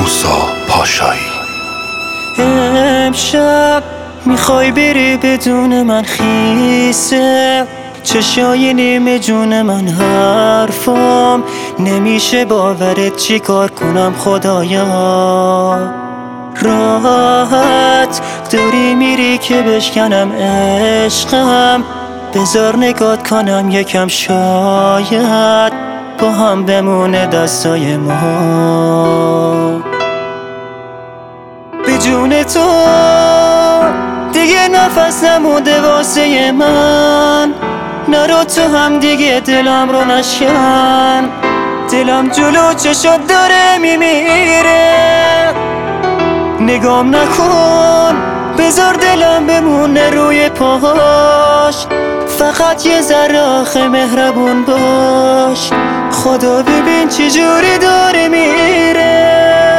موسا پاشایی. امشب میخوای بری بدون من خیسه، چشای نیمه جون من حرفم نمیشه باورت، چی کار کنم خدایا؟ راحت داری میری که بشکنم عشقم، بذار نگات کنم یکم، شاید با هم بمونه دستای ما. به جون تو دیگه نفس نمونده واسه من، نرو تو هم دیگه دلم رو نشکن، دلم جلو چشات داره میمیره، نگام نکن بذار دلم بمونه روی پاهاش، فقط یه ذره آخه مهربون باش، خدا ببین چی جوری داره میره.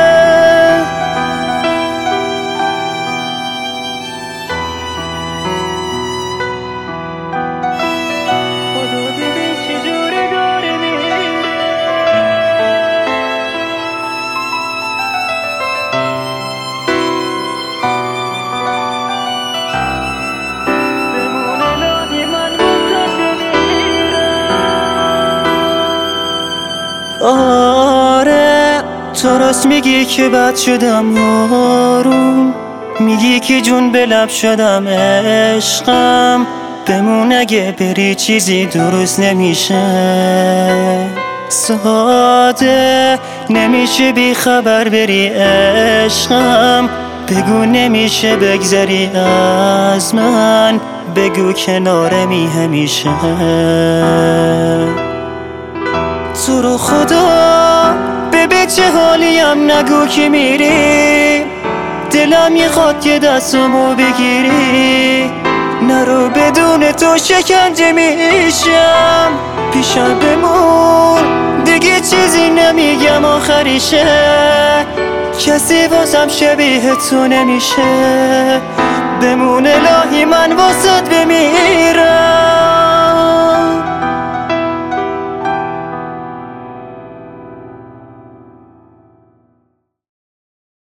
آره تو راست میگی که بد شدم آروم، میگی که جون به لب شدم عشقم، بمون اگه بری چیزی درست نمیشه، ساده نمیشه بی خبر بری عشقم، بگو نمیشه بگذری از من، بگو کنارمی همیشه. تو رو خدا ببین چه حالیم، نگو که میری، دلم میخواد که دستمو بگیری، نرو بدون تو شکنجه میشم، پیشم بمون دیگه چیزی نمیگم آخریشه، کسی واسم شبیه تو نمیشه، بمون الهی من واسد بمیرم.